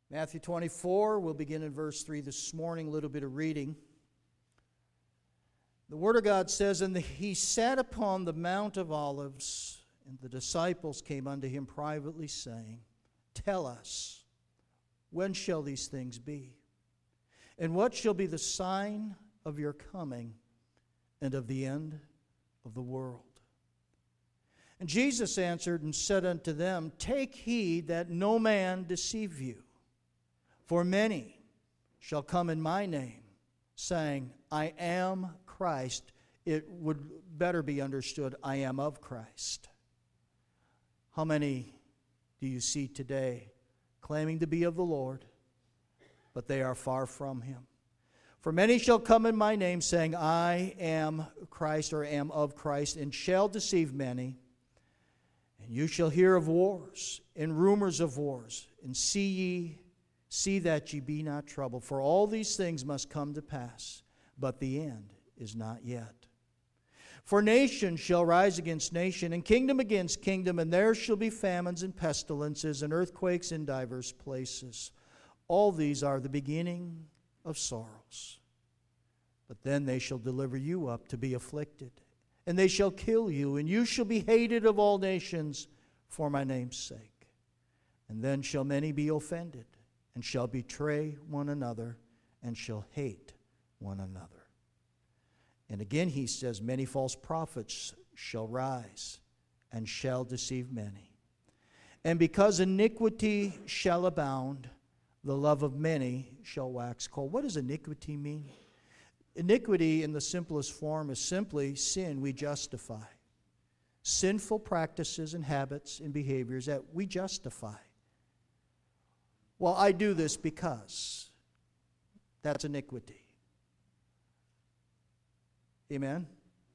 Matthew 24, we'll begin in verse 3 this morning, a little bit of reading. The Word of God says, "And he sat upon the Mount of Olives, and the disciples came unto him privately, saying, Tell us, when shall these things be? And what shall be the sign of your coming and of the end of the world? And Jesus answered and said unto them, Take heed that no man deceive you. For many shall come in my name, saying, I am Christ. It would better be understood, I am of Christ." How many do you see today claiming to be of the Lord, but they are far from him? For many shall come in my name, saying, I am Christ, or am of Christ, and shall deceive many. And you shall hear of wars, and rumors of wars, and see that ye be not troubled. For all these things must come to pass, but the end is not yet. For nation shall rise against nation, and kingdom against kingdom, and there shall be famines and pestilences and earthquakes in divers places. All these are the beginning of sorrows. But then they shall deliver you up to be afflicted, and they shall kill you, and you shall be hated of all nations for my name's sake. And then shall many be offended, and shall betray one another, and shall hate one another. And again he says, Many false prophets shall rise, and shall deceive many. And because iniquity shall abound, the love of many shall wax cold. What does iniquity mean? Iniquity in the simplest form is simply sin we justify. Sinful practices and habits and behaviors that we justify. Well, I do this because. That's iniquity. Amen?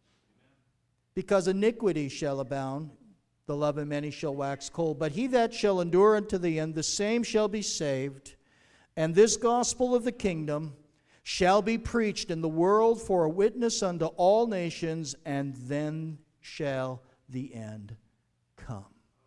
Because iniquity shall abound, the love of many shall wax cold. But he that shall endure unto the end, the same shall be saved. And this gospel of the kingdom shall be preached in the world for a witness unto all nations, and then shall the end come.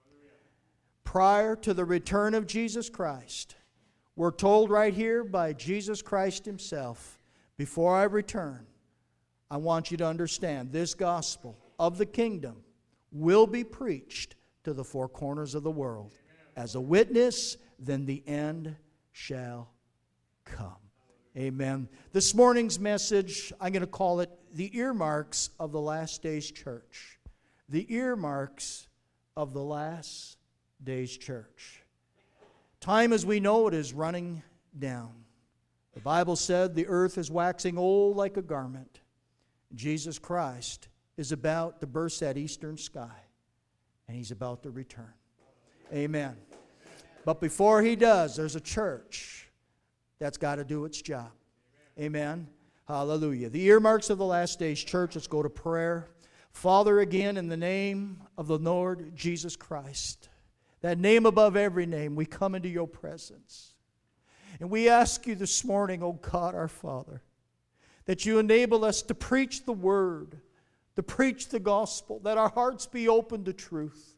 Prior to the return of Jesus Christ, we're told right here by Jesus Christ himself, before I return, I want you to understand this gospel of the kingdom will be preached to the four corners of the world. As a witness, then the end shall come. Amen. This morning's message, I'm going to call it the earmarks of the last days church. The earmarks of the last days church. Time as we know it is running down. The Bible said the earth is waxing old like a garment. Jesus Christ is about to burst that eastern sky, and he's about to return. Amen. But before he does, there's a church that's got to do its job. Amen. Hallelujah. The earmarks of the last days church. Let's go to prayer. Father, again, in the name of the Lord Jesus Christ, that name above every name, we come into your presence. And we ask you this morning, oh God, our Father, that you enable us to preach the word, to preach the gospel, that our hearts be open to truth.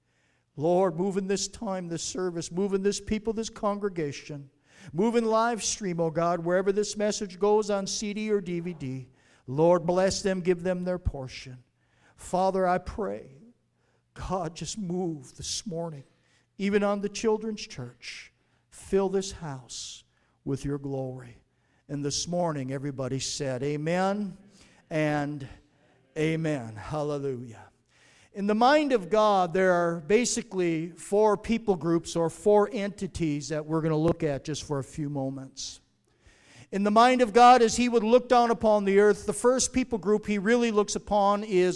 Lord, move in this time, this service, move in this people, this congregation. Move in live stream, oh God, wherever this message goes on CD or DVD. Lord, bless them, give them their portion. Father, I pray, God, just move this morning, even on the children's church. Fill this house with your glory. And this morning, everybody said, amen and amen. Hallelujah. In the mind of God, there are basically four people groups or four entities that we're going to look at just for a few moments. In the mind of God, as he would look down upon the earth, the first people group he really looks upon is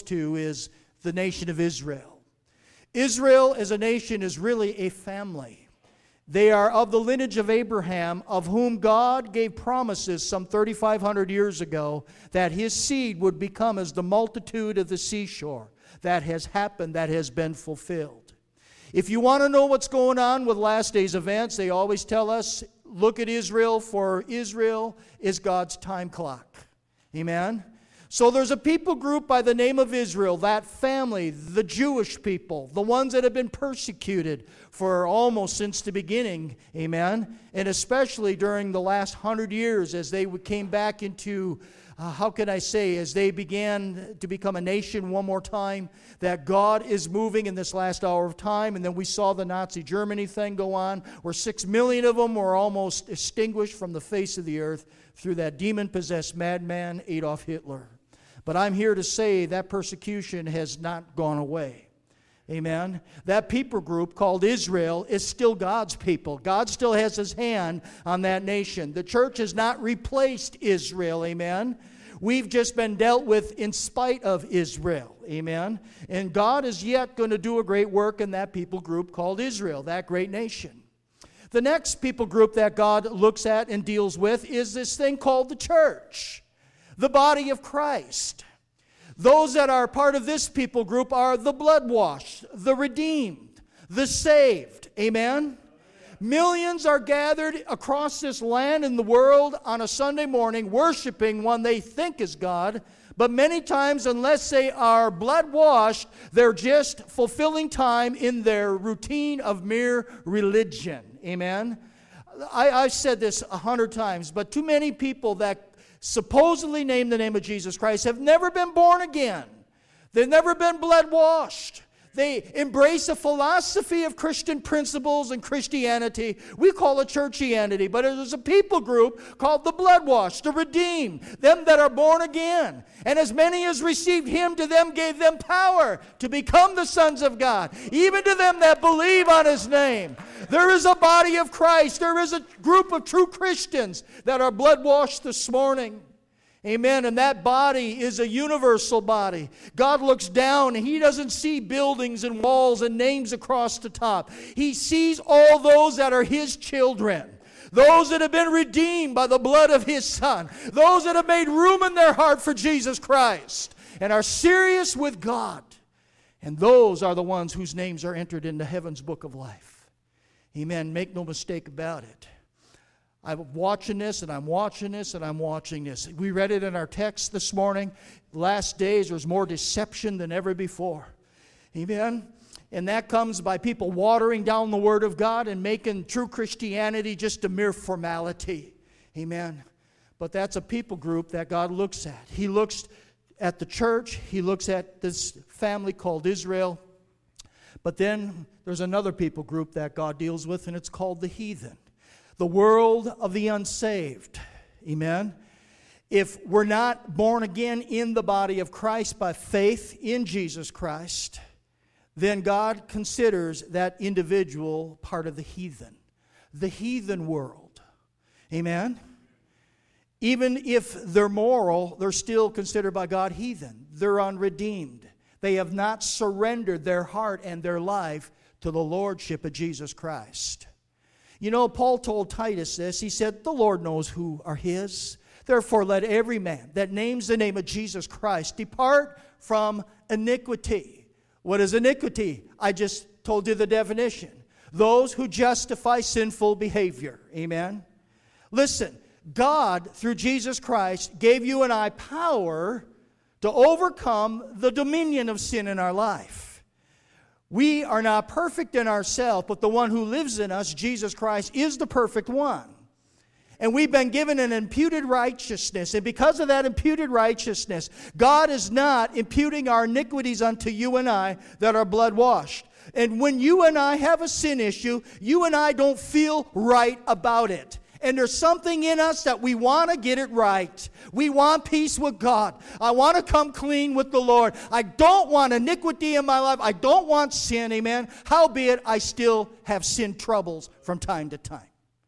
the nation of Israel. Israel as a nation is really a family. They are of the lineage of Abraham, of whom God gave promises some 3,500 years ago that his seed would become as the multitude of the seashore. That has happened, that has been fulfilled. If you want to know what's going on with last days events, they always tell us, look at Israel, for Israel is God's time clock. Amen? So there's a people group by the name of Israel, that family, the Jewish people, the ones that have been persecuted for almost since the beginning, amen? And especially during the last 100 years as they came back into, as they began to become a nation one more time, that God is moving in this last hour of time. And then we saw the Nazi Germany thing go on, where 6 million of them were almost extinguished from the face of the earth through that demon-possessed madman, Adolf Hitler. But I'm here to say that persecution has not gone away. Amen. That people group called Israel is still God's people. God still has His hand on that nation. The church has not replaced Israel. Amen. We've just been dealt with in spite of Israel. Amen. And God is yet going to do a great work in that people group called Israel, that great nation. The next people group that God looks at and deals with is this thing called the church. The body of Christ. Those that are part of this people group are the blood-washed, the redeemed, the saved. Amen? Millions are gathered across this land and the world on a Sunday morning worshiping one they think is God, but many times, unless they are blood-washed, they're just fulfilling time in their routine of mere religion. Amen? I've said this 100 times, but too many people that supposedly name the name of Jesus Christ have never been born again. They've never been blood washed. They embrace a philosophy of Christian principles and Christianity. We call it churchianity, but it is a people group called the blood washed, the redeemed, them that are born again. And as many as received Him, to them gave them power to become the sons of God, even to them that believe on His name. There is a body of Christ. There is a group of true Christians that are blood washed this morning. Amen. And that body is a universal body. God looks down and He doesn't see buildings and walls and names across the top. He sees all those that are His children. Those that have been redeemed by the blood of His Son. Those that have made room in their heart for Jesus Christ and are serious with God. And those are the ones whose names are entered into heaven's book of life. Amen. Make no mistake about it. I'm watching this, and I'm watching this, and I'm watching this. We read it in our text this morning. Last days, there's more deception than ever before. Amen? And that comes by people watering down the Word of God and making true Christianity just a mere formality. Amen? But that's a people group that God looks at. He looks at the church. He looks at this family called Israel. But then there's another people group that God deals with, and it's called the heathen. The world of the unsaved. Amen? If we're not born again in the body of Christ by faith in Jesus Christ, then God considers that individual part of the heathen world. Amen? Even if they're moral, they're still considered by God heathen. They're unredeemed. They have not surrendered their heart and their life to the lordship of Jesus Christ. You know, Paul told Titus this. He said, the Lord knows who are His. Therefore, let every man that names the name of Jesus Christ depart from iniquity. What is iniquity? I just told you the definition. Those who justify sinful behavior. Amen? Listen, God, through Jesus Christ, gave you and I power to overcome the dominion of sin in our life. We are not perfect in ourselves, but the one who lives in us, Jesus Christ, is the perfect one. And we've been given an imputed righteousness. And because of that imputed righteousness, God is not imputing our iniquities unto you and I that are blood washed. And when you and I have a sin issue, you and I don't feel right about it. And there's something in us that we want to get it right. We want peace with God. I want to come clean with the Lord. I don't want iniquity in my life. I don't want sin, amen. Howbeit, I still have sin troubles from time to time.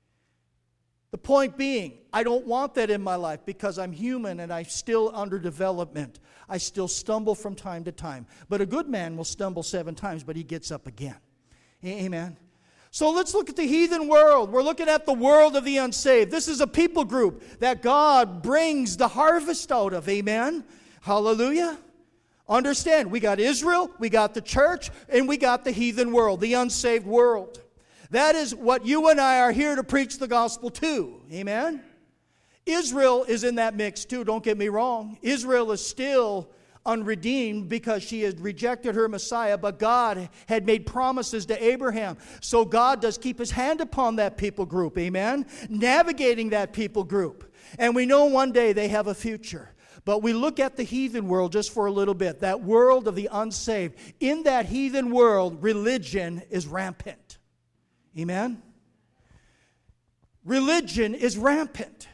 The point being, I don't want that in my life because I'm human and I'm still under development. I still stumble from time to time. But a good man will stumble 7 times, but he gets up again. Amen. So let's look at the heathen world. We're looking at the world of the unsaved. This is a people group that God brings the harvest out of. Amen? Hallelujah. Understand, we got Israel, we got the church, and we got the heathen world, the unsaved world. That is what you and I are here to preach the gospel to. Amen? Israel is in that mix too, don't get me wrong. Israel is still unredeemed because she had rejected her Messiah, but God had made promises to Abraham. So God does keep his hand upon that people group, amen? Navigating that people group. And we know one day they have a future. But we look at the heathen world just for a little bit, that world of the unsaved. In that heathen world, religion is rampant. Amen? Religion is rampant.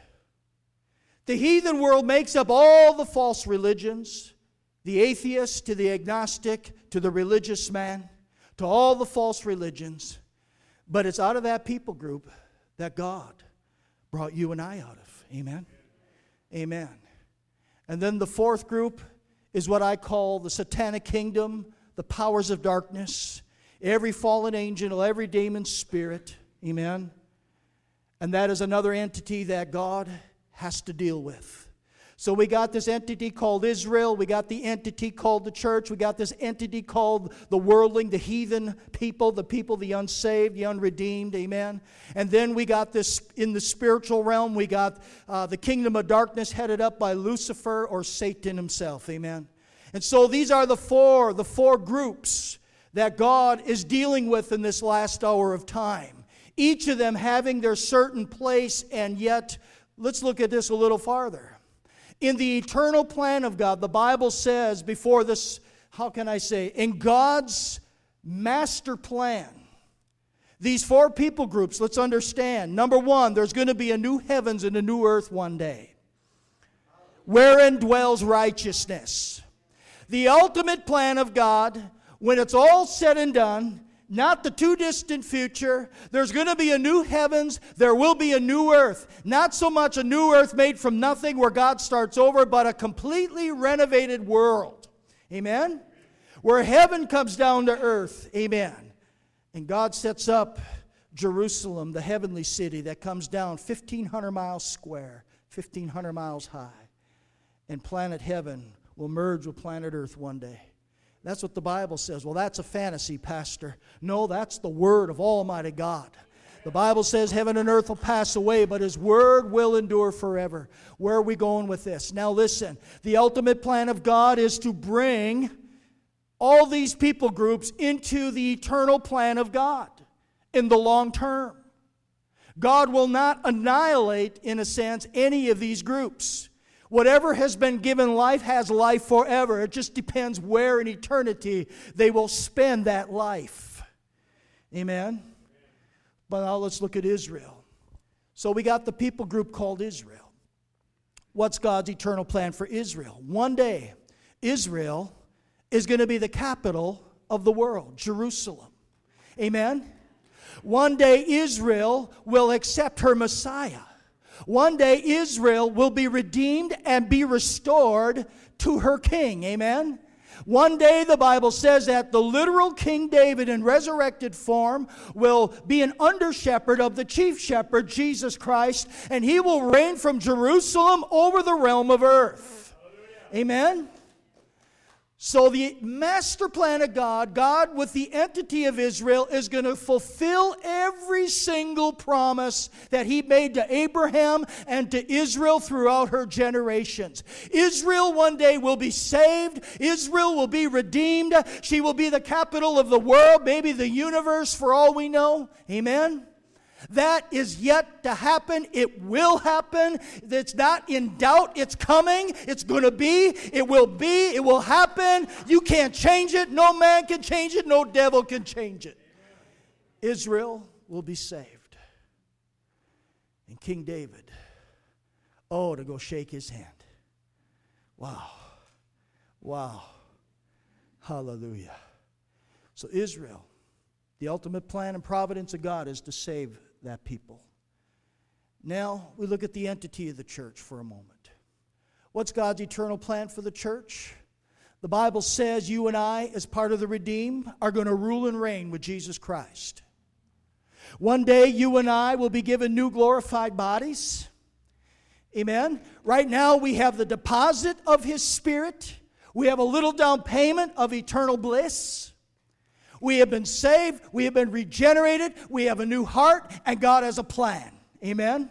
The heathen world makes up all the false religions, the atheist to the agnostic to the religious man, to all the false religions. But it's out of that people group that God brought you and I out of. Amen? Amen. And then the fourth group is what I call the satanic kingdom, the powers of darkness, every fallen angel, every demon spirit. Amen? And that is another entity that God has to deal with. So we got this entity called Israel. We got the entity called the church. We got this entity called the worldling, the heathen people, the unsaved, the unredeemed. Amen. And then we got this in the spiritual realm. We got the kingdom of darkness headed up by Lucifer or Satan himself. Amen. And so these are the four groups that God is dealing with in this last hour of time. Each of them having their certain place, and yet, let's look at this a little farther. In the eternal plan of God, the Bible says before this, how can I say, in God's master plan, these four people groups, let's understand. Number one, there's going to be a new heavens and a new earth one day, wherein dwells righteousness. The ultimate plan of God, when it's all said and done, not the too distant future. There's going to be a new heavens. There will be a new earth. Not so much a new earth made from nothing where God starts over, but a completely renovated world. Amen? Where heaven comes down to earth. Amen. And God sets up Jerusalem, the heavenly city that comes down 1,500 miles square, 1,500 miles high. And planet heaven will merge with planet earth one day. That's what the Bible says. Well, that's a fantasy, Pastor. No, that's the word of Almighty God. The Bible says heaven and earth will pass away, but His word will endure forever. Where are we going with this? Now listen, the ultimate plan of God is to bring all these people groups into the eternal plan of God in the long term. God will not annihilate, in a sense, any of these groups. Whatever has been given life has life forever. It just depends where in eternity they will spend that life. Amen? But now let's look at Israel. So we got the people group called Israel. What's God's eternal plan for Israel? One day, Israel is going to be the capital of the world, Jerusalem. Amen? One day, Israel will accept her Messiah. One day Israel will be redeemed and be restored to her king. Amen? One day the Bible says that the literal King David in resurrected form will be an under-shepherd of the chief shepherd, Jesus Christ, and he will reign from Jerusalem over the realm of earth. Amen? So the master plan of God, God with the entity of Israel, is going to fulfill every single promise that He made to Abraham and to Israel throughout her generations. Israel one day will be saved. Israel will be redeemed. She will be the capital of the world, maybe the universe for all we know. Amen? That is yet to happen. It will happen. It's not in doubt. It's coming. It's going to be. It will be. It will happen. You can't change it. No man can change it. No devil can change it. Israel will be saved. And King David, oh, to go shake his hand. Wow. Wow. Hallelujah. So Israel, the ultimate plan and providence of God is to save that people. Now, we look at the entity of the church for a moment. What's God's eternal plan for the church? The Bible says you and I, as part of the redeemed, are going to rule and reign with Jesus Christ. One day, you and I will be given new glorified bodies. Amen? Right now, we have the deposit of His Spirit. We have a little down payment of eternal bliss. We have been saved, we have been regenerated, we have a new heart, and God has a plan. Amen?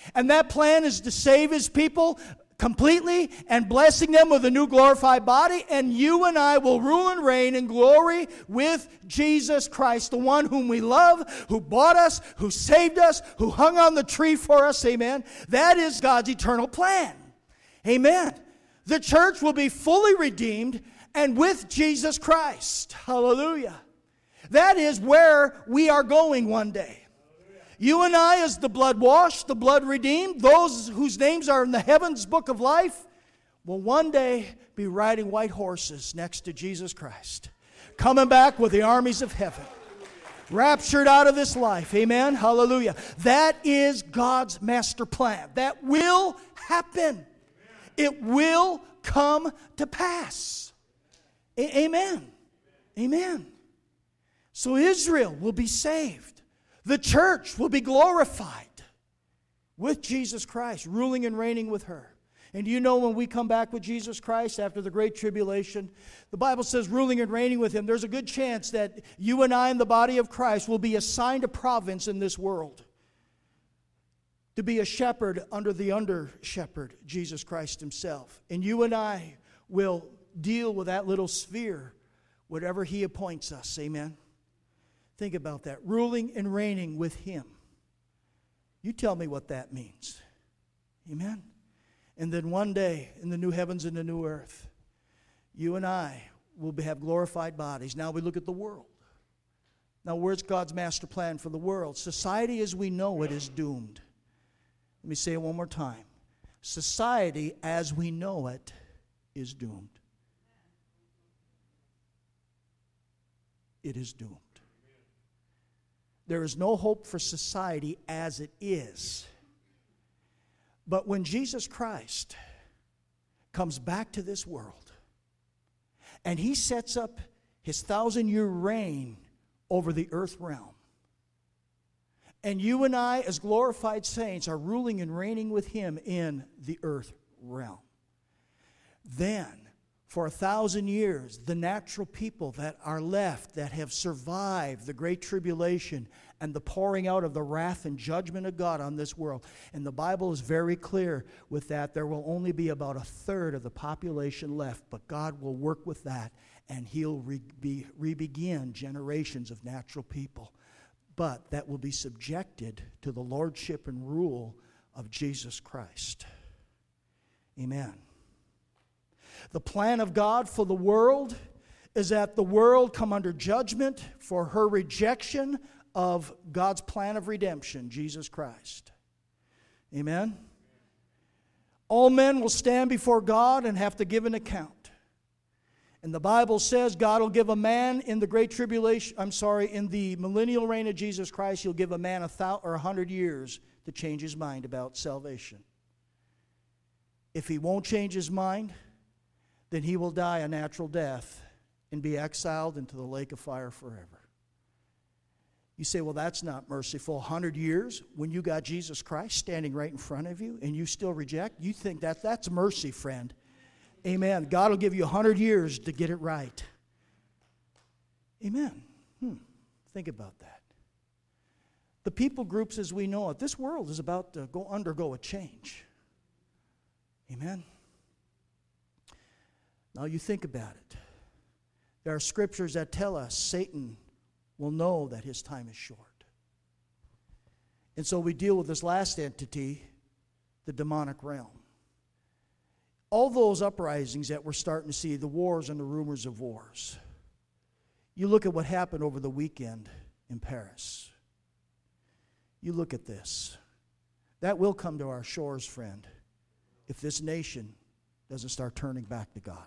And that plan is to save His people completely and blessing them with a new glorified body. And you and I will rule and reign in glory with Jesus Christ, the one whom we love, who bought us, who saved us, who hung on the tree for us. Amen. That is God's eternal plan. Amen. The church will be fully redeemed and with Jesus Christ. Hallelujah. That is where we are going one day. You and I, as the blood washed, the blood redeemed, those whose names are in the heavens book of life, will one day be riding white horses next to Jesus Christ, coming back with the armies of heaven, raptured out of this life. Amen. Hallelujah. That is God's master plan. That will happen. It will come to pass. Amen. Amen. So Israel will be saved. The church will be glorified with Jesus Christ, ruling and reigning with her. And you know, when we come back with Jesus Christ after the great tribulation, the Bible says ruling and reigning with Him, there's a good chance that you and I in the body of Christ will be assigned a province in this world, to be a shepherd under the under-shepherd, Jesus Christ Himself. And you and I will deal with that little sphere, whatever He appoints us. Amen. Think about that. Ruling and reigning with Him. You tell me what that means. Amen. And then one day, in the new heavens and the new earth, you and I will have glorified bodies. Now we look at the world. Now, where's God's master plan for the world? Society as we know it is doomed. Let me say it one more time. Society as we know it is doomed. It is doomed. There is no hope for society as it is. But when Jesus Christ comes back to this world and He sets up His 1,000-year reign over the earth realm, and you and I as glorified saints are ruling and reigning with Him in the earth realm, then for 1,000 years, the natural people that are left, that have survived the great tribulation and the pouring out of the wrath and judgment of God on this world. And the Bible is very clear with that. There will only be about 1/3 of the population left, but God will work with that, and He'll re-begin generations of natural people. But that will be subjected to the lordship and rule of Jesus Christ. Amen. The plan of God for the world is that the world come under judgment for her rejection of God's plan of redemption, Jesus Christ. Amen? All men will stand before God and have to give an account. And the Bible says God will give a man in the great tribulation, in the millennial reign of Jesus Christ, He'll give a man 100 years to change his mind about salvation. If he won't change his mind, then he will die a natural death and be exiled into the lake of fire forever. You say, well, that's not merciful. 100 years when you got Jesus Christ standing right in front of you and you still reject? You think that's mercy, friend. Amen. God will give you 100 years to get it right. Amen. Think about that. The people groups as we know it, this world is about to undergo a change. Amen. Now you think about it. There are scriptures that tell us Satan will know that his time is short. And so we deal with this last entity, the demonic realm. All those uprisings that we're starting to see, the wars and the rumors of wars. You look at what happened over the weekend in Paris. You look at this. That will come to our shores, friend, if this nation doesn't start turning back to God.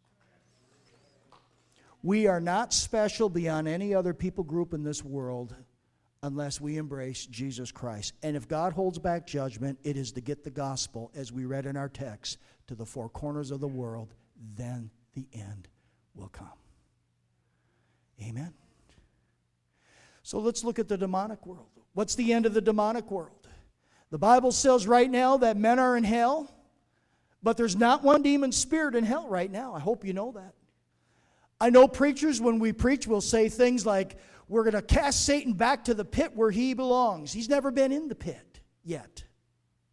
We are not special beyond any other people group in this world unless we embrace Jesus Christ. And if God holds back judgment, it is to get the gospel, as we read in our text, to the four corners of the world. Then the end will come. Amen. So let's look at the demonic world. What's the end of the demonic world? The Bible says right now that men are in hell, but there's not one demon spirit in hell right now. I hope you know that. I know preachers, when we preach, will say things like, we're going to cast Satan back to the pit where he belongs. He's never been in the pit yet.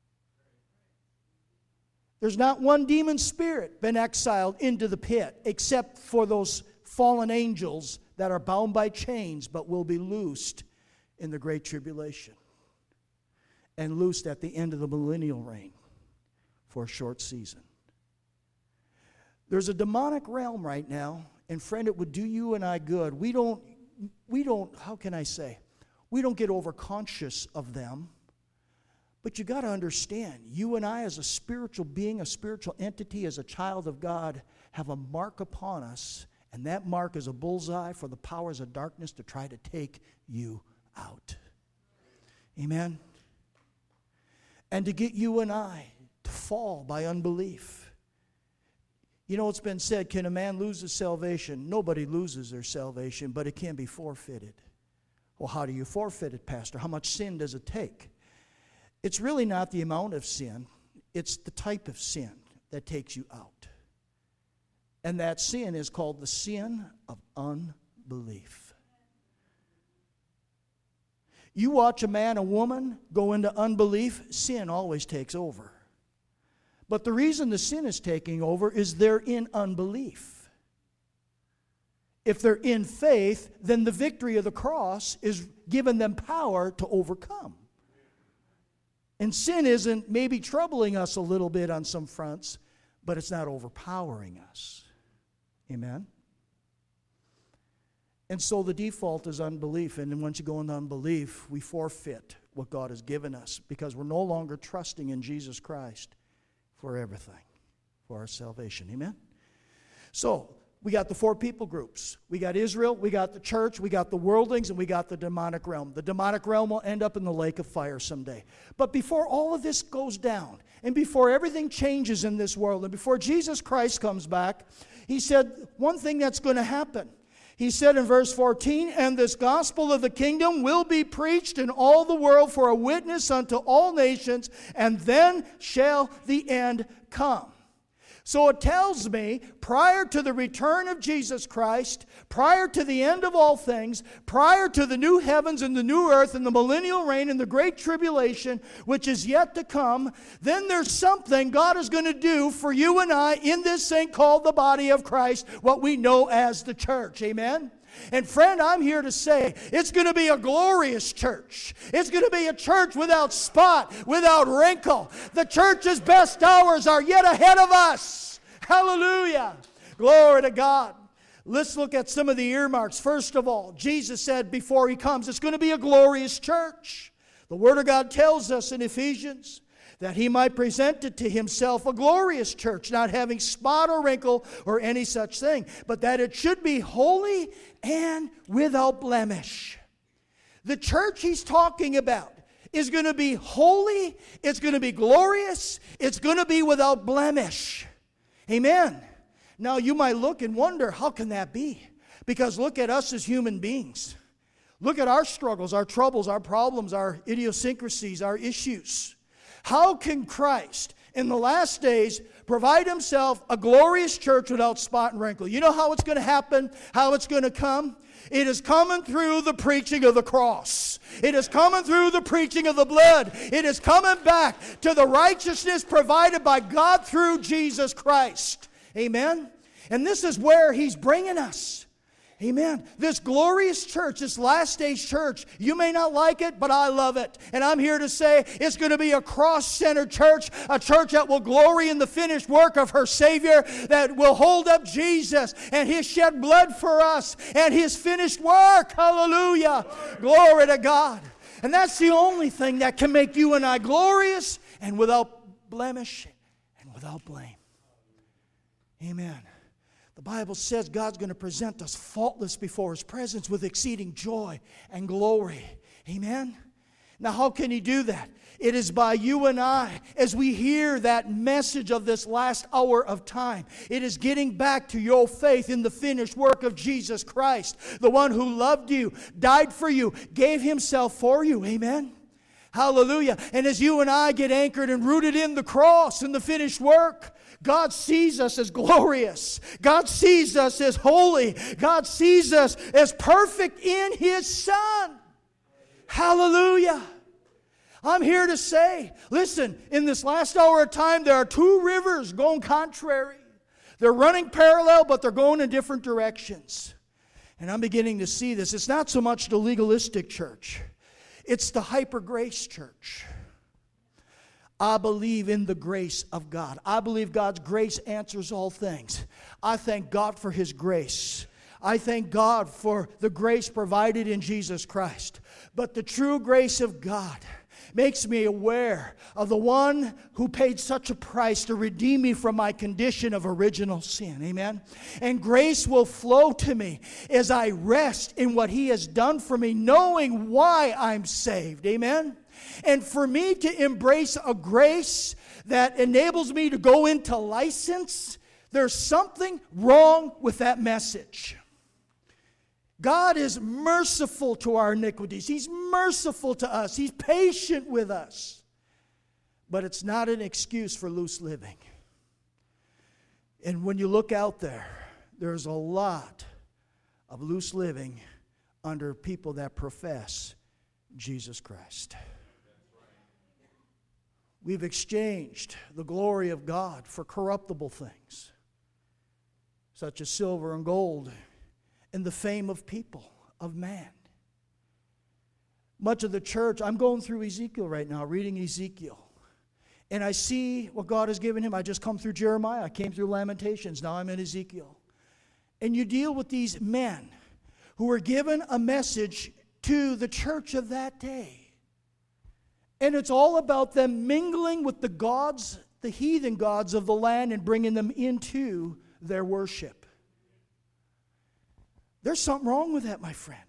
There's not one demon spirit been exiled into the pit except for those fallen angels that are bound by chains but will be loosed in the Great Tribulation and loosed at the end of the millennial reign for a short season. There's a demonic realm right now, and friend, it would do you and I good. We don't, how can I say, we don't get overconscious of them. But you got to understand, you and I as a spiritual being, a spiritual entity, as a child of God, have a mark upon us, and that mark is a bullseye for the powers of darkness to try to take you out. Amen? And to get you and I to fall by unbelief. You know, it's been said, can a man lose his salvation? Nobody loses their salvation, but it can be forfeited. Well, how do you forfeit it, Pastor? How much sin does it take? It's really not the amount of sin. It's the type of sin that takes you out. And that sin is called the sin of unbelief. You watch a man, a woman go into unbelief, sin always takes over. But the reason the sin is taking over is they're in unbelief. If they're in faith, then the victory of the cross is giving them power to overcome. And sin isn't maybe troubling us a little bit on some fronts, but it's not overpowering us. Amen? And so the default is unbelief. And then once you go into unbelief, we forfeit what God has given us because we're no longer trusting in Jesus Christ for everything, for our salvation. Amen? So, we got the four people groups. We got Israel, we got the church, we got the worldlings, and we got the demonic realm. The demonic realm will end up in the lake of fire someday. But before all of this goes down, and before everything changes in this world, and before Jesus Christ comes back, he said one thing that's going to happen. He said in verse 14, and this gospel of the kingdom will be preached in all the world for a witness unto all nations, and then shall the end come. So it tells me, prior to the return of Jesus Christ, prior to the end of all things, prior to the new heavens and the new earth and the millennial reign and the great tribulation, which is yet to come, then there's something God is going to do for you and I in this thing called the body of Christ, what we know as the church. Amen? And friend, I'm here to say it's going to be a glorious church. It's going to be a church without spot, without wrinkle. The church's best hours are yet ahead of us. Hallelujah. Glory to God. Let's look at some of the earmarks. First of all, Jesus said before he comes, it's going to be a glorious church. The Word of God tells us in Ephesians that he might present it to himself a glorious church, not having spot or wrinkle or any such thing, but that it should be holy and without blemish. The church he's talking about is going to be holy, it's going to be glorious, it's going to be without blemish. Amen. Now you might look and wonder, how can that be? Because look at us as human beings. Look at our struggles, our troubles, our problems, our idiosyncrasies, our issues. How can Christ, in the last days, provide himself a glorious church without spot and wrinkle? You know how it's going to happen? How it's going to come? It is coming through the preaching of the cross. It is coming through the preaching of the blood. It is coming back to the righteousness provided by God through Jesus Christ. Amen? And this is where he's bringing us. Amen. This glorious church, this last stage church, you may not like it, but I love it. And I'm here to say it's going to be a cross-centered church, a church that will glory in the finished work of her Savior, that will hold up Jesus and his shed blood for us and his finished work. Hallelujah. Glory to God. And that's the only thing that can make you and I glorious and without blemish and without blame. Amen. The Bible says God's going to present us faultless before his presence with exceeding joy and glory. Amen? Now, how can he do that? It is by you and I, as we hear that message of this last hour of time. It is getting back to your faith in the finished work of Jesus Christ, the one who loved you, died for you, gave himself for you. Amen? Hallelujah. And as you and I get anchored and rooted in the cross and the finished work, God sees us as glorious. God sees us as holy. God sees us as perfect in his Son. Hallelujah. I'm here to say, listen, in this last hour of time, there are two rivers going contrary. They're running parallel, but they're going in different directions. And I'm beginning to see this. It's not so much the legalistic church. It's the hyper-grace church. I believe in the grace of God. I believe God's grace answers all things. I thank God for His grace. I thank God for the grace provided in Jesus Christ. But the true grace of God makes me aware of the one who paid such a price to redeem me from my condition of original sin. Amen? And grace will flow to me as I rest in what He has done for me, knowing why I'm saved. Amen? And for me to embrace a grace that enables me to go into license, there's something wrong with that message. God is merciful to our iniquities. He's merciful to us. He's patient with us. But it's not an excuse for loose living. And when you look out there, there's a lot of loose living under people that profess Jesus Christ. We've exchanged the glory of God for corruptible things, such as silver and gold, and the fame of people, of man. Much of the church, I'm going through Ezekiel right now, reading Ezekiel. And I see what God has given him. I just come through Jeremiah. I came through Lamentations. Now I'm in Ezekiel. And you deal with these men who were given a message to the church of that day. And it's all about them mingling with the gods, the heathen gods of the land, and bringing them into their worship. There's something wrong with that, my friend.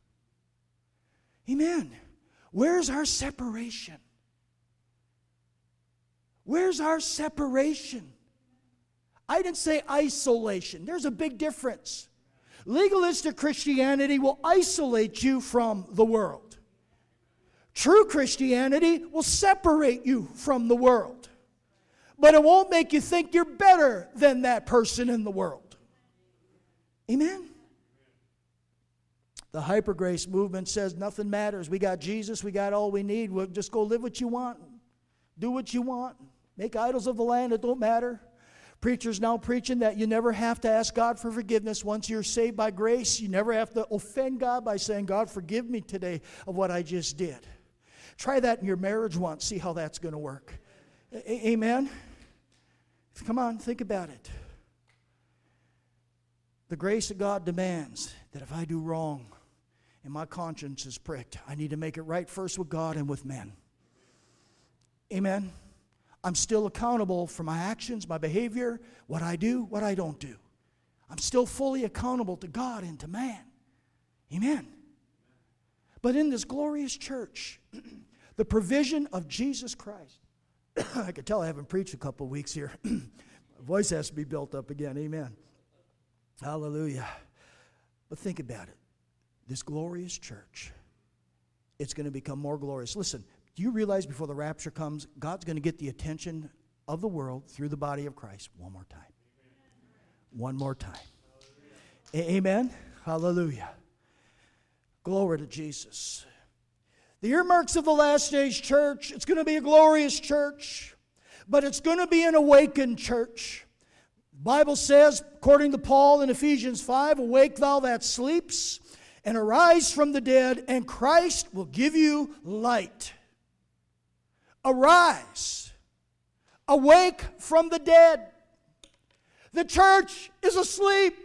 Amen. Where's our separation? Where's our separation? I didn't say isolation. There's a big difference. Legalistic Christianity will isolate you from the world. True Christianity will separate you from the world. But it won't make you think you're better than that person in the world. Amen? The hyper-grace movement says nothing matters. We got Jesus. We got all we need. We'll just go live what you want. Do what you want. Make idols of the land. It don't matter. Preachers now preaching that you never have to ask God for forgiveness. Once you're saved by grace, you never have to offend God by saying, God, forgive me today of what I just did. Try that in your marriage once. See how that's going to work. Amen? Come on, think about it. The grace of God demands that if I do wrong and my conscience is pricked, I need to make it right first with God and with men. Amen? I'm still accountable for my actions, my behavior, what I do, what I don't do. I'm still fully accountable to God and to man. Amen? But in this glorious church, the provision of Jesus Christ. I could tell I haven't preached a couple of weeks here. My voice has to be built up again. Amen. Hallelujah. But think about it. This glorious church, it's going to become more glorious. Listen, do you realize before the rapture comes, God's going to get the attention of the world through the body of Christ one more time? One more time. Amen? Hallelujah. Glory to Jesus. The earmarks of the last days church, it's going to be a glorious church, but it's going to be an awakened church. The Bible says, according to Paul in Ephesians 5, awake thou that sleeps, and arise from the dead, and Christ will give you light. Arise. Awake from the dead. The church is asleep.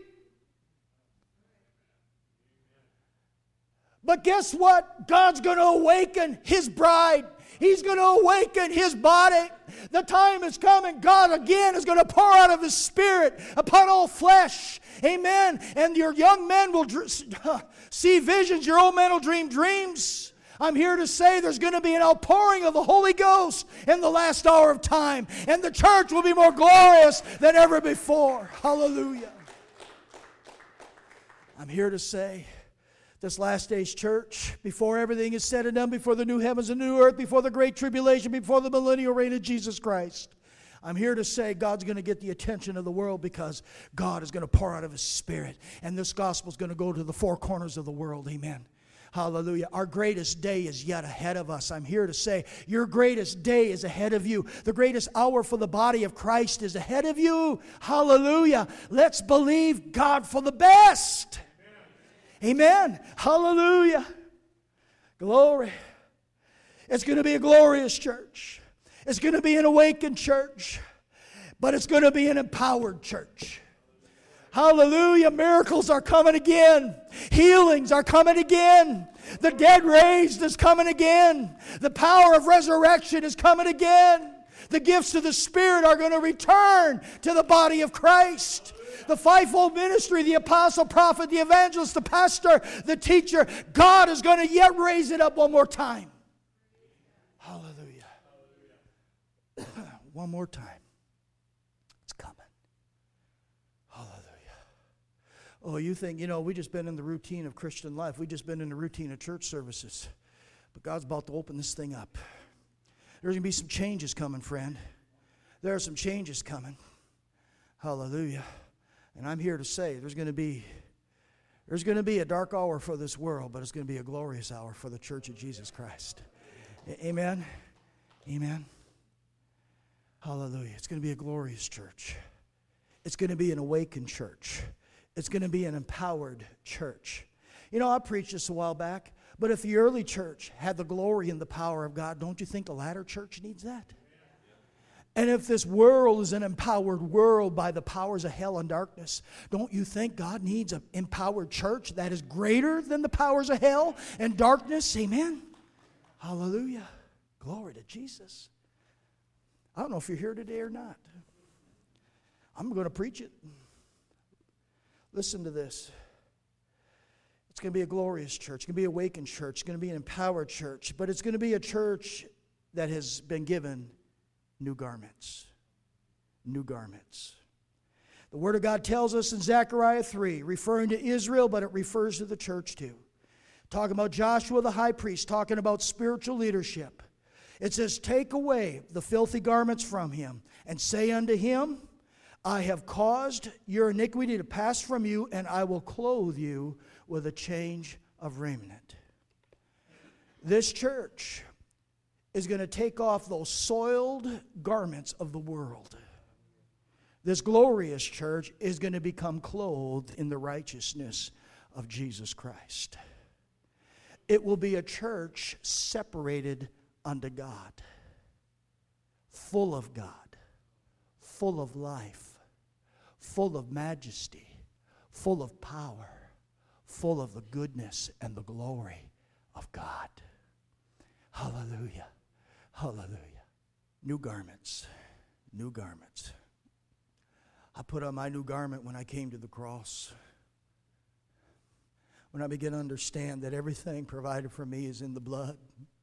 But guess what? God's going to awaken His bride. He's going to awaken His body. The time is coming. God again is going to pour out of His Spirit upon all flesh. Amen. And your young men will see visions. Your old men will dream dreams. I'm here to say there's going to be an outpouring of the Holy Ghost in the last hour of time. And the church will be more glorious than ever before. Hallelujah. I'm here to say, this last days church, before everything is said and done, before the new heavens and new earth, before the great tribulation, before the millennial reign of Jesus Christ, I'm here to say God's going to get the attention of the world because God is going to pour out of His Spirit. And this gospel is going to go to the four corners of the world. Amen. Hallelujah. Our greatest day is yet ahead of us. I'm here to say your greatest day is ahead of you. The greatest hour for the body of Christ is ahead of you. Hallelujah. Let's believe God for the best. Amen. Hallelujah. Glory. It's going to be a glorious church. It's going to be an awakened church. But it's going to be an empowered church. Hallelujah. Miracles are coming again. Healings are coming again. The dead raised is coming again. The power of resurrection is coming again. The gifts of the Spirit are going to return to the body of Christ. The fivefold ministry, the apostle, prophet, the evangelist, the pastor, the teacher, God is going to yet raise it up one more time. Hallelujah. One more time. Oh, you think, we just been in the routine of Christian life. We just been in the routine of church services. But God's about to open this thing up. There's going to be some changes coming, friend. There are some changes coming. Hallelujah. And I'm here to say there's going to be a dark hour for this world, but it's going to be a glorious hour for the church of Jesus Christ. Amen. Amen. Hallelujah. It's going to be a glorious church. It's going to be an awakened church. It's going to be an empowered church. I preached this a while back, but if the early church had the glory and the power of God, don't you think the latter church needs that? And if this world is an empowered world by the powers of hell and darkness, don't you think God needs an empowered church that is greater than the powers of hell and darkness? Amen? Hallelujah. Glory to Jesus. I don't know if you're here today or not. I'm going to preach it. Listen to this. It's going to be a glorious church. It's going to be an awakened church. It's going to be an empowered church. But it's going to be a church that has been given new garments. New garments. The Word of God tells us in Zechariah 3, referring to Israel, but it refers to the church too. Talking about Joshua the high priest, talking about spiritual leadership. It says, take away the filthy garments from him, and say unto him, I have caused your iniquity to pass from you, and I will clothe you with a change of raiment. This church is going to take off those soiled garments of the world. This glorious church is going to become clothed in the righteousness of Jesus Christ. It will be a church separated unto God, full of God, full of life, full of majesty, full of power, full of the goodness and the glory of God. Hallelujah. Hallelujah. New garments. New garments. I put on my new garment when I came to the cross. When I began to understand that everything provided for me is in the blood,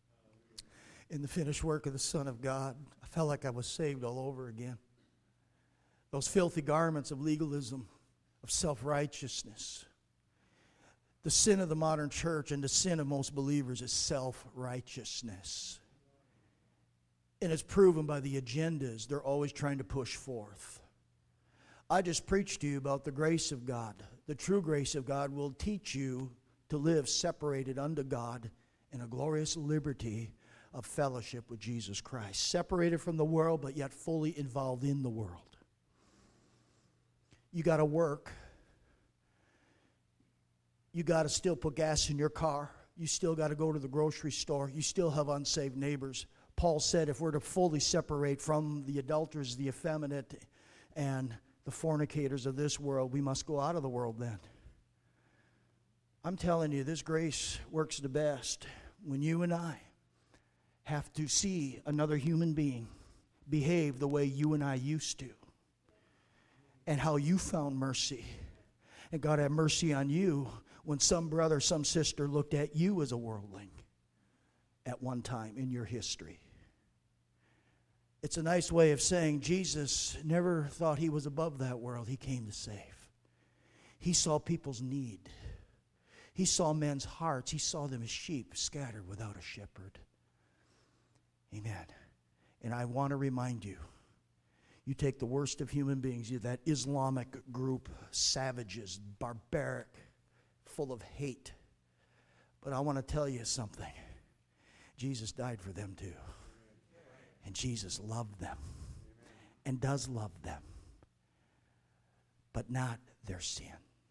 in the finished work of the Son of God, I felt like I was saved all over again. Those filthy garments of legalism, of self-righteousness. The sin of the modern church and the sin of most believers is self-righteousness. And it's proven by the agendas they're always trying to push forth. I just preached to you about the grace of God. The true grace of God will teach you to live separated unto God in a glorious liberty of fellowship with Jesus Christ. Separated from the world, but yet fully involved in the world. You got to work. You got to still put gas in your car. You still got to go to the grocery store. You still have unsaved neighbors. Paul said if we're to fully separate from the adulterers, the effeminate, and the fornicators of this world, we must go out of the world then. I'm telling you, this grace works the best when you and I have to see another human being behave the way you and I used to. And how you found mercy. And God had mercy on you when some brother, some sister looked at you as a worldling at one time in your history. It's a nice way of saying Jesus never thought he was above that world. He came to save. He saw people's need. He saw men's hearts. He saw them as sheep scattered without a shepherd. Amen. And I want to remind you, you take the worst of human beings, that Islamic group, savages, barbaric, full of hate. But I want to tell you something. Jesus died for them too. And Jesus loved them and does love them, but not their sin.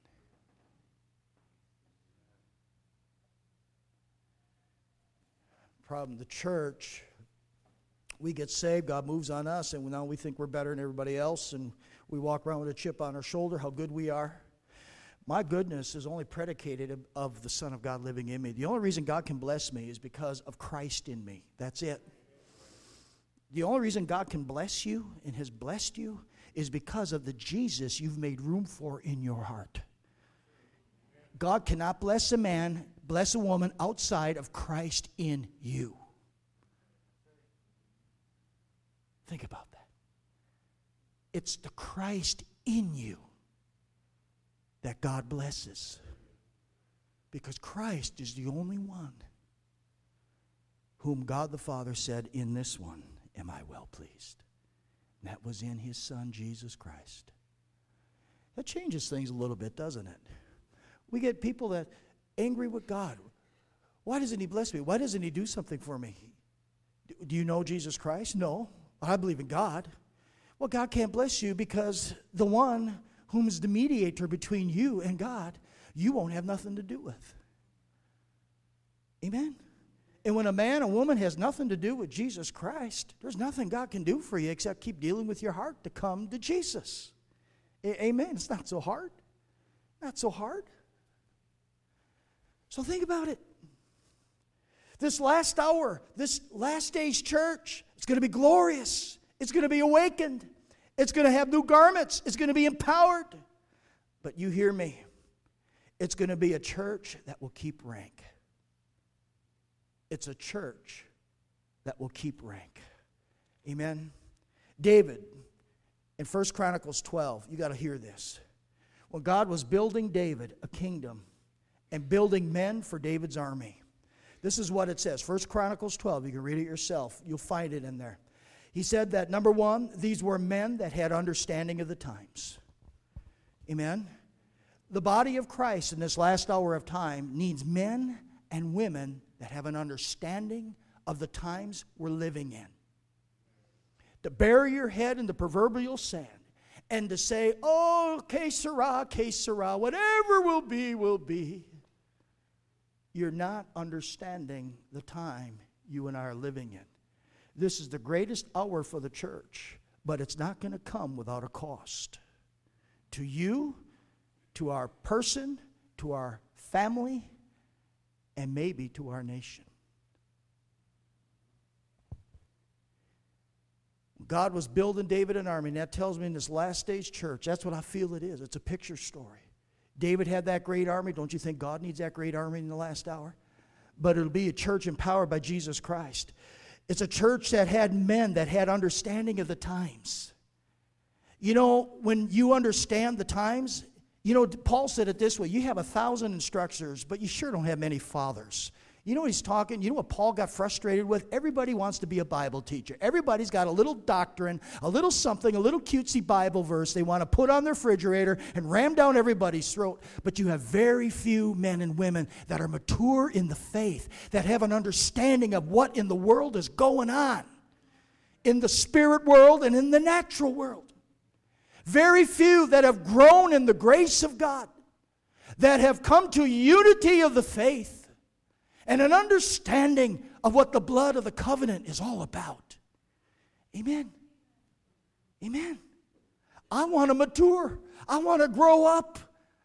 Problem, the church, we get saved, God moves on us, and now we think we're better than everybody else, and we walk around with a chip on our shoulder, how good we are. My goodness is only predicated of the Son of God living in me. The only reason God can bless me is because of Christ in me. That's it. The only reason God can bless you and has blessed you is because of the Jesus you've made room for in your heart. God cannot bless a man, bless a woman outside of Christ in you. Think about that. It's the Christ in you that God blesses. Because Christ is the only one whom God the Father said, in this one am I well pleased. And that was in His Son, Jesus Christ. That changes things a little bit, doesn't it? We get people that angry with God. Why doesn't He bless me? Why doesn't He do something for me? Do you know Jesus Christ? No. I believe in God. Well, God can't bless you because the one whom is the mediator between you and God, you won't have nothing to do with. Amen? And when a man or woman has nothing to do with Jesus Christ, there's nothing God can do for you except keep dealing with your heart to come to Jesus. Amen? It's not so hard. Not so hard. So think about it. This last hour, this last day's church, it's going to be glorious. It's going to be awakened. It's going to have new garments. It's going to be empowered. But you hear me. It's going to be a church that will keep rank. It's a church that will keep rank. Amen? David, in 1 Chronicles 12, you got to hear this. When God was building David a kingdom and building men for David's army, this is what it says. 1 Chronicles 12, you can read it yourself. You'll find it in there. He said that, number one, these were men that had understanding of the times. Amen? The body of Christ in this last hour of time needs men and women that have an understanding of the times we're living in. To bury your head in the proverbial sand and to say, oh, que sera, whatever will be, will be. You're not understanding the time you and I are living in. This is the greatest hour for the church, but it's not going to come without a cost. To you, to our person, to our family, and maybe to our nation. God was building David an army, and that tells me in this last days church, that's what I feel it is. It's a picture story. David had that great army. Don't you think God needs that great army in the last hour? But it'll be a church empowered by Jesus Christ. It's a church that had men that had understanding of the times. You know, when you understand the times, you know, Paul said it this way, you have 1,000 instructors, but you sure don't have many fathers. You know what he's talking? You know what Paul got frustrated with? Everybody wants to be a Bible teacher. Everybody's got a little doctrine, a little something, a little cutesy Bible verse they want to put on their refrigerator and ram down everybody's throat. But you have very few men and women that are mature in the faith, that have an understanding of what in the world is going on, in the spirit world and in the natural world. Very few that have grown in the grace of God, that have come to unity of the faith, and an understanding of what the blood of the covenant is all about. Amen. Amen. I want to mature. I want to grow up.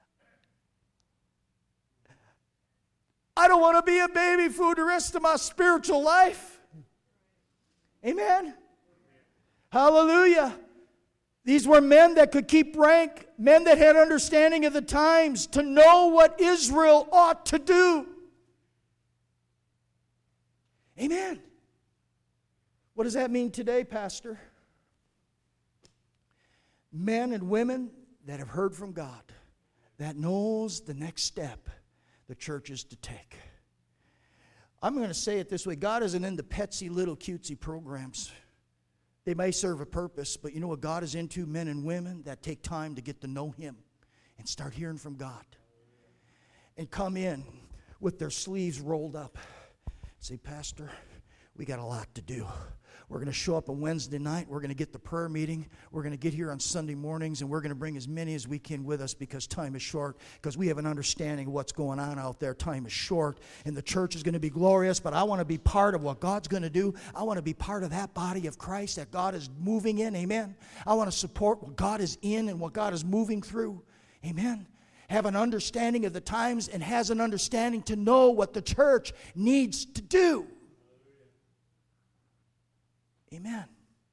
I don't want to be a baby food the rest of my spiritual life. Amen. Hallelujah. These were men that could keep rank, men that had understanding of the times to know what Israel ought to do. Amen. What does that mean today, Pastor? Men and women that have heard from God, that knows the next step the church is to take. I'm going to say it this way. God isn't into petsy little cutesy programs. They may serve a purpose, but you know what God is into? Men and women that take time to get to know Him and start hearing from God. And come in with their sleeves rolled up. Say, Pastor, we got a lot to do. We're going to show up on Wednesday night. We're going to get the prayer meeting. We're going to get here on Sunday mornings, and we're going to bring as many as we can with us because time is short, because we have an understanding of what's going on out there. Time is short, and the church is going to be glorious, but I want to be part of what God's going to do. I want to be part of that body of Christ that God is moving in. Amen. I want to support what God is in and what God is moving through. Amen. Have an understanding of the times and has an understanding to know what the church needs to do. Amen.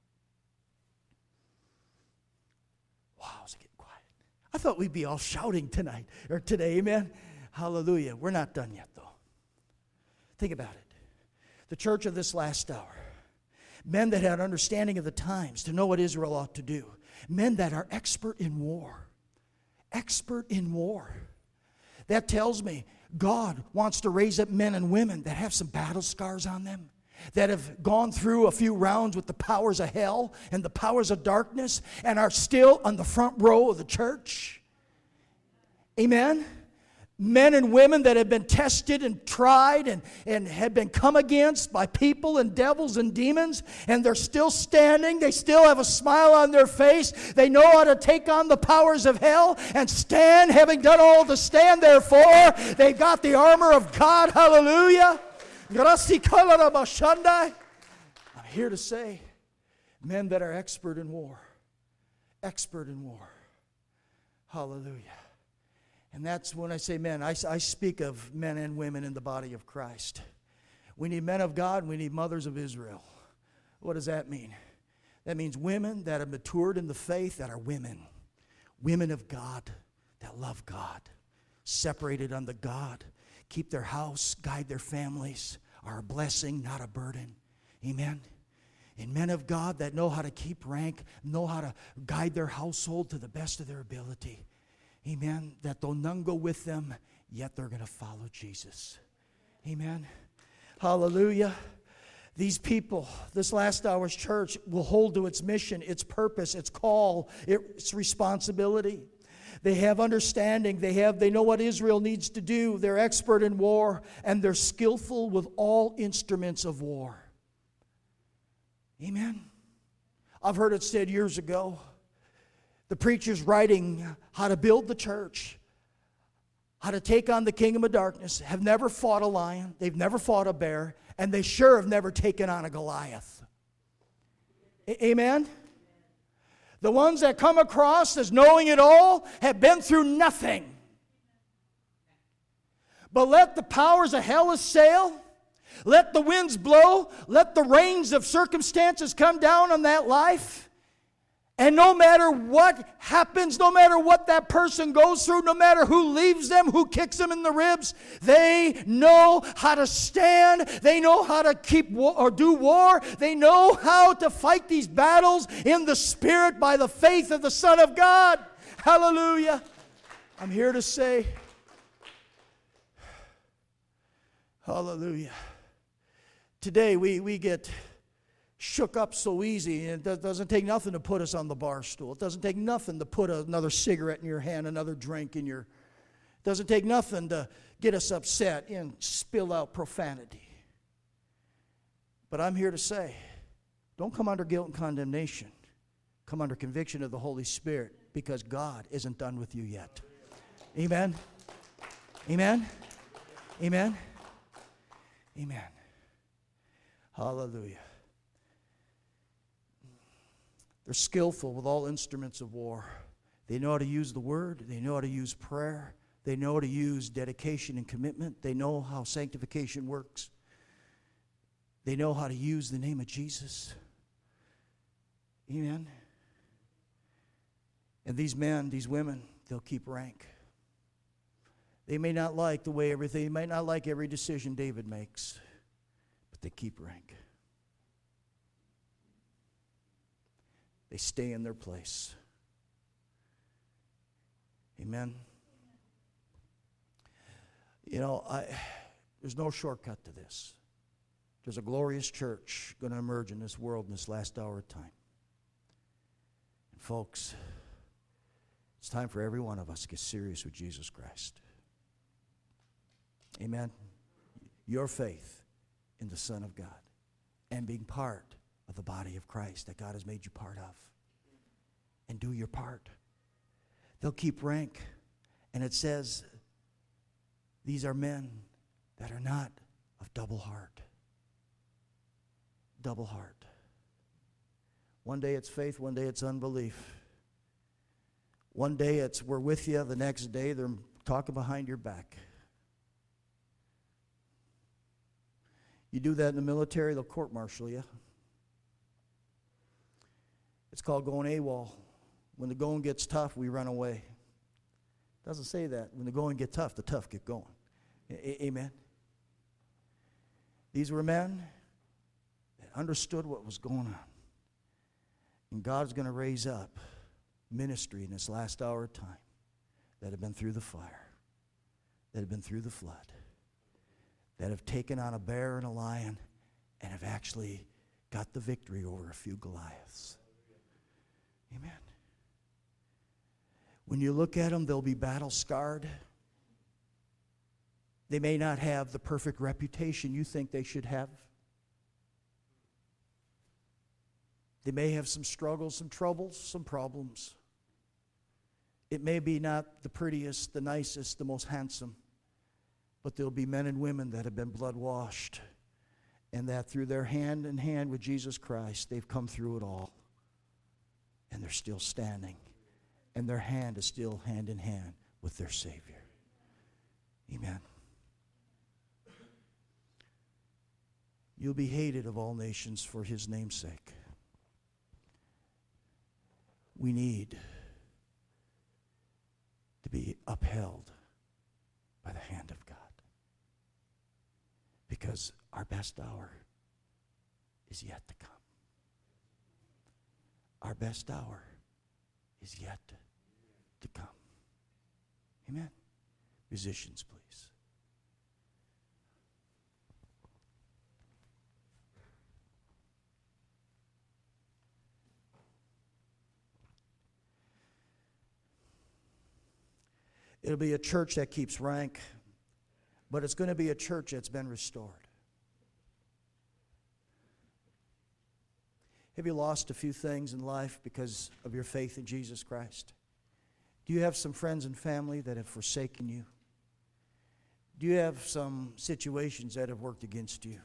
Wow, it's getting quiet. I thought we'd be all shouting tonight or today. Amen. Hallelujah. We're not done yet, though. Think about it. The church of this last hour. Men that had understanding of the times to know what Israel ought to do. Men that are expert in war. Expert in war. That tells me God wants to raise up men and women that have some battle scars on them, that have gone through a few rounds with the powers of hell and the powers of darkness and are still on the front row of the church. Amen. Men and women that have been tested and tried and have been come against by people and devils and demons, and they're still standing. They still have a smile on their face. They know how to take on the powers of hell and stand, having done all to stand. Therefore, they've got the armor of God. Hallelujah. I'm here to say, men that are expert in war. Expert in war. Hallelujah. And that's when I say men, I speak of men and women in the body of Christ. We need men of God, we need mothers of Israel. What does that mean? That means women that have matured in the faith, that are women. Women of God that love God. Separated unto God. Keep their house, guide their families, are a blessing, not a burden. Amen. And men of God that know how to keep rank, know how to guide their household to the best of their ability. Amen. That though none go with them, yet they're going to follow Jesus. Amen. Hallelujah. These people, this last hour's church, will hold to its mission, its purpose, its call, its responsibility. They have understanding. They know what Israel needs to do. They're expert in war, and they're skillful with all instruments of war. Amen. I've heard it said years ago. The preacher's writing how to build the church, how to take on the kingdom of darkness, have never fought a lion, they've never fought a bear, and they sure have never taken on a Goliath. Amen? The ones that come across as knowing it all have been through nothing. But let the powers of hell assail, let the winds blow, let the rains of circumstances come down on that life. And no matter what happens, no matter what that person goes through, no matter who leaves them, who kicks them in the ribs, they know how to stand. They know how to keep or do war. They know how to fight these battles in the Spirit by the faith of the Son of God. Hallelujah. I'm here to say, hallelujah. Today we get shook up so easy, and it doesn't take nothing to put us on the bar stool. It doesn't take nothing to put another cigarette in your hand, another drink in your... It doesn't take nothing to get us upset and spill out profanity. But I'm here to say, don't come under guilt and condemnation. Come under conviction of the Holy Spirit, because God isn't done with you yet. Amen? Amen? Amen? Amen. Hallelujah. They're skillful with all instruments of war. They know how to use the word. They know how to use prayer. They know how to use dedication and commitment. They know how sanctification works. They know how to use the name of Jesus. Amen. And these men, these women, they'll keep rank. They may not like the way everything, they might not like every decision David makes, but they keep rank. They stay in their place. Amen. You know, there's no shortcut to this. There's a glorious church going to emerge in this world in this last hour of time. And folks, it's time for every one of us to get serious with Jesus Christ. Amen. Your faith in the Son of God and being part of the body of Christ that God has made you part of. And do your part. They'll keep rank. And it says, these are men that are not of double heart. Double heart. One day it's faith, one day it's unbelief. One day it's we're with you, the next day they're talking behind your back. You do that in the military, they'll court-martial you. It's called going AWOL. When the going gets tough, we run away. It doesn't say that. When the going gets tough, the tough get going. Amen. These were men that understood what was going on. And God's going to raise up ministry in this last hour of time that have been through the fire, that have been through the flood, that have taken on a bear and a lion and have actually got the victory over a few Goliaths. Amen. When you look at them, they'll be battle-scarred. They may not have the perfect reputation you think they should have. They may have some struggles, some troubles, some problems. It may be not the prettiest, the nicest, the most handsome, but there'll be men and women that have been blood-washed, and that through their hand in hand with Jesus Christ, they've come through it all, and they're still standing, and their hand is still hand in hand with their Savior. Amen. You'll be hated of all nations for His name's sake. We need to be upheld by the hand of God, because our best hour is yet to come. Our best hour is yet to come. Amen. Musicians, please. It'll be a church that keeps rank, but it's going to be a church that's been restored. Have you lost a few things in life because of your faith in Jesus Christ? Do you have some friends and family that have forsaken you? Do you have some situations that have worked against you?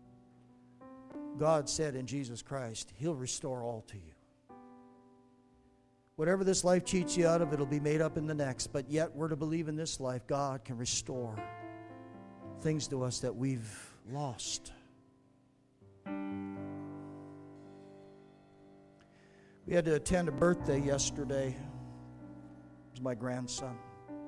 God said in Jesus Christ, He'll restore all to you. Whatever this life cheats you out of, it'll be made up in the next. But yet we're to believe in this life, God can restore things to us that we've lost. We had to attend a birthday yesterday. It was my grandson.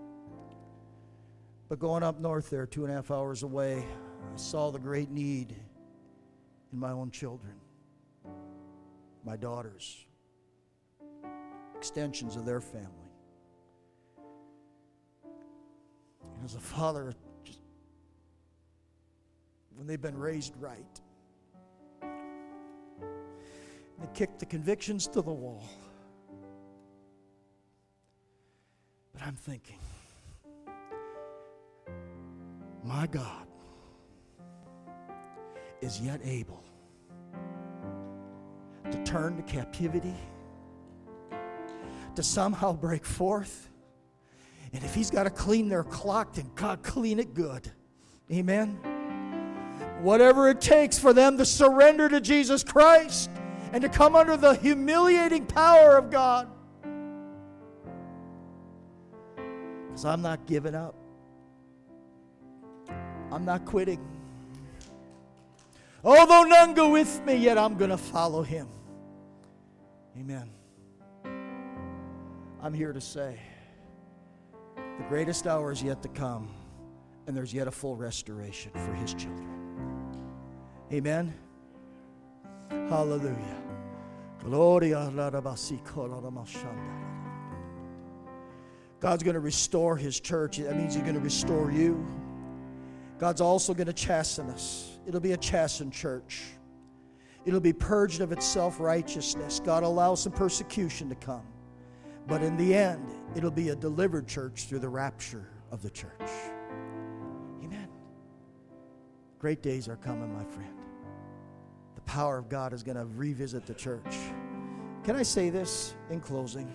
But going up north there, 2.5 hours away, I saw the great need in my own children, my daughters, extensions of their family. And as a father, just when they've been raised right, they kick the convictions to the wall. But I'm thinking, my God is yet able to turn the captivity, to somehow break forth. And if He's got to clean their clock, then God, clean it good. Amen. Whatever it takes for them to surrender to Jesus Christ and to come under the humiliating power of God. Because I'm not giving up. I'm not quitting. Although none go with me, yet I'm going to follow Him. Amen. I'm here to say the greatest hour is yet to come, and there's yet a full restoration for His children. Amen. Hallelujah. Gloria. God's going to restore His church. That means He's going to restore you. God's also going to chasten us. It'll be a chastened church. It'll be purged of its self-righteousness. God allows some persecution to come. But in the end, it'll be a delivered church through the rapture of the church. Amen. Great days are coming, my friend. The power of God is going to revisit the church. Can I say this in closing?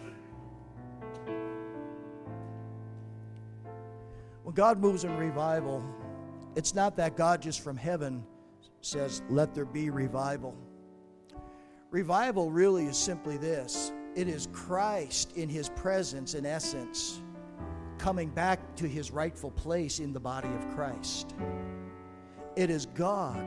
When God moves in revival, it's not that God just from heaven says, let there be revival. Revival really is simply this. It is Christ in his presence, in essence, coming back to his rightful place in the body of Christ. It is God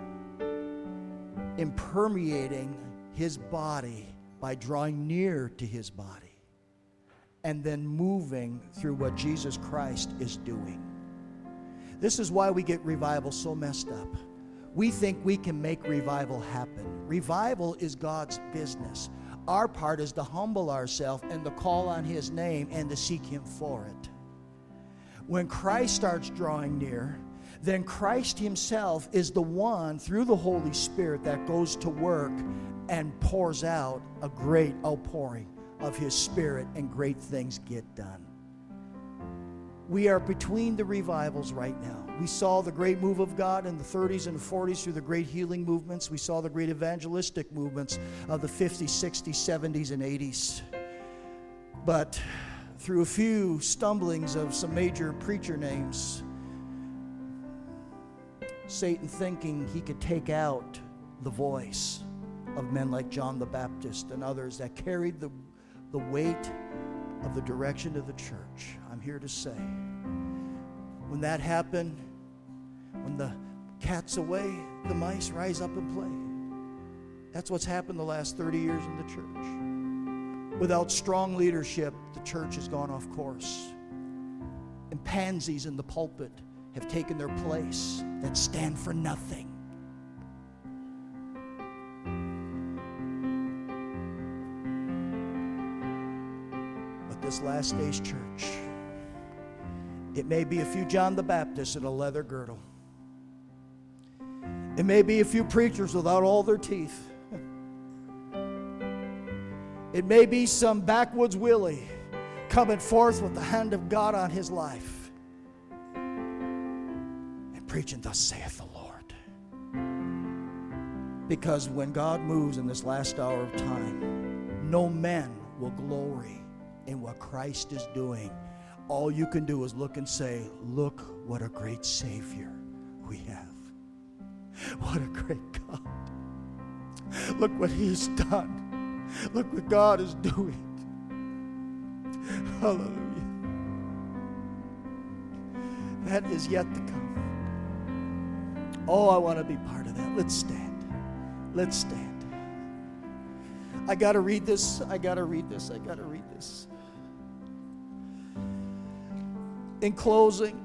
impermeating his body by drawing near to his body and then moving through what Jesus Christ is doing. This is why we get revival so messed up. We think we can make revival happen. Revival is God's business. Our part is to humble ourselves and to call on his name and to seek him for it. When Christ starts drawing near, then Christ himself is the one, through the Holy Spirit, that goes to work and pours out a great outpouring of his Spirit, and great things get done. We are between the revivals right now. We saw the great move of God in the 30s and 40s through the great healing movements. We saw the great evangelistic movements of the 50s, 60s, 70s, and 80s. But through a few stumblings of some major preacher names, Satan thinking he could take out the voice of men like John the Baptist and others that carried the weight of the direction of the church. I'm here to say, when that happened, when the cat's away, the mice rise up and play. That's what's happened the last 30 years in the church. Without strong leadership, the church has gone off course. And pansies in the pulpit have taken their place that stand for nothing. But this last day's church, it may be a few John the Baptists in a leather girdle. It may be a few preachers without all their teeth. It may be some backwoods Willie coming forth with the hand of God on his life and preaching, thus saith the Lord. Because when God moves in this last hour of time, no man will glory in what Christ is doing. All you can do is look and say, look what a great Savior we have. What a great God. Look what he's done. Look what God is doing. Hallelujah. That is yet to come. Oh, I want to be part of that. Let's stand. Let's stand. I got to read this. I got to read this. In closing,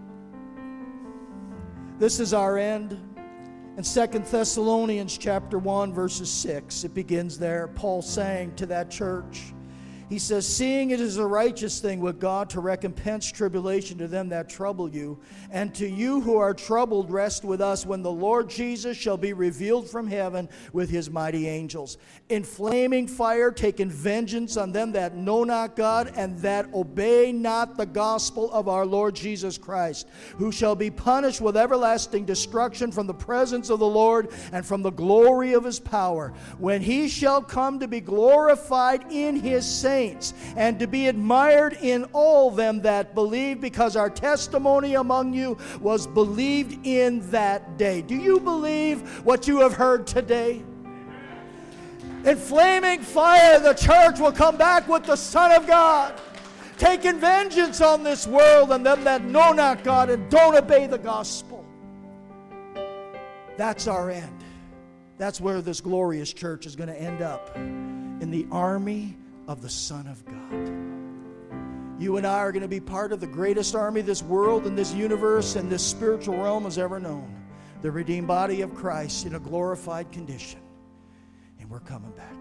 this is our end. In 2 Thessalonians chapter 1, verses 6, it begins there. Paul saying to that church, he says, seeing it is a righteous thing with God to recompense tribulation to them that trouble you, and to you who are troubled rest with us when the Lord Jesus shall be revealed from heaven with his mighty angels, in flaming fire, taking vengeance on them that know not God and that obey not the gospel of our Lord Jesus Christ, who shall be punished with everlasting destruction from the presence of the Lord and from the glory of his power, when he shall come to be glorified in his saints, and to be admired in all them that believe, because our testimony among you was believed in that day. Do you believe what you have heard today? In flaming fire, the church will come back with the Son of God, taking vengeance on this world and them that know not God and don't obey the gospel. That's our end. That's where this glorious church is going to end up, in the army of the Son of God. You and I are going to be part of the greatest army this world and this universe and this spiritual realm has ever known. The redeemed body of Christ in a glorified condition. And we're coming back.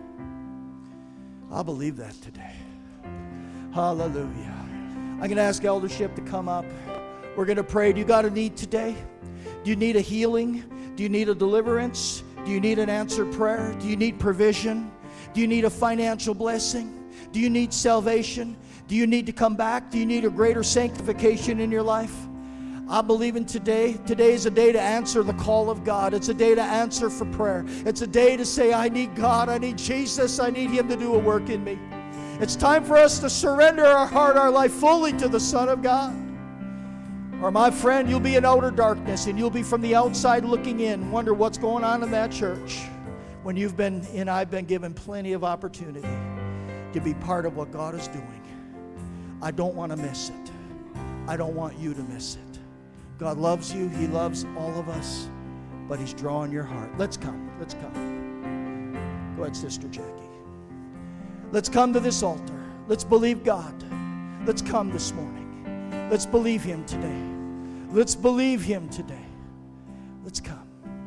I believe that today. Hallelujah. I'm going to ask eldership to come up. We're going to pray. Do you got a need today? Do you need a healing? Do you need a deliverance? Do you need an answered prayer? Do you need provision? Do you need a financial blessing? Do you need salvation? Do you need to come back? Do you need a greater sanctification in your life? I believe in today. Today is a day to answer the call of God. It's a day to answer for prayer. It's a day to say, I need God, I need Jesus, I need Him to do a work in me. It's time for us to surrender our heart, our life fully to the Son of God. Or my friend, you'll be in outer darkness and you'll be from the outside looking in, wonder what's going on in that church, when you've been, and I've been given plenty of opportunity to be part of what God is doing. I don't want to miss it. I don't want you to miss it. God loves you. He loves all of us, but He's drawing your heart. Let's come. Let's come. Go ahead, Sister Jackie. Let's come to this altar. Let's believe God. Let's come this morning. Let's believe Him today. Let's believe Him today. Let's come.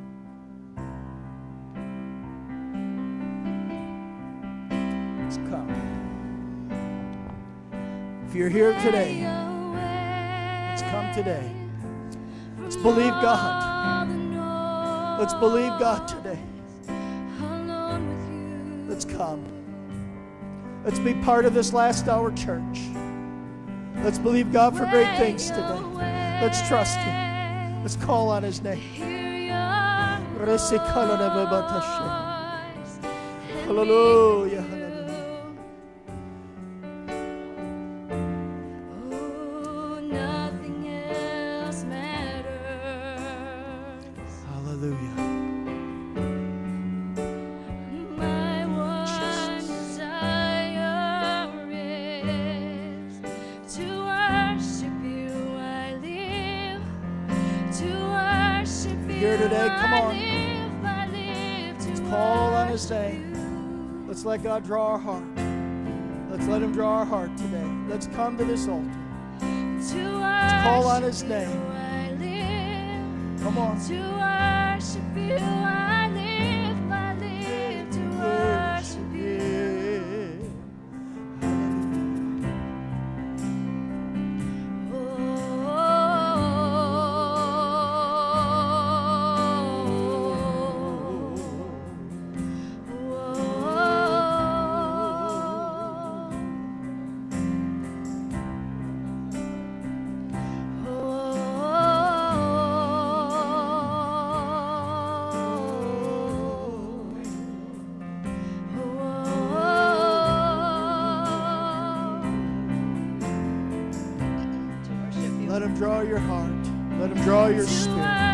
Let's come. If you're here today, let's come today. Let's believe God. Let's believe God today. Let's come. Let's be part of this last hour church. Let's believe God for great things today. Let's trust Him. Let's call on His name. Hallelujah. Here today, come on. Let's call on His name. Let's let God draw our heart. Let's let Him draw our heart today. Let's come to this altar. Let's call on His name. Come on. To worship You, I live to worship You. Let Him draw your heart. Let Him draw your spirit.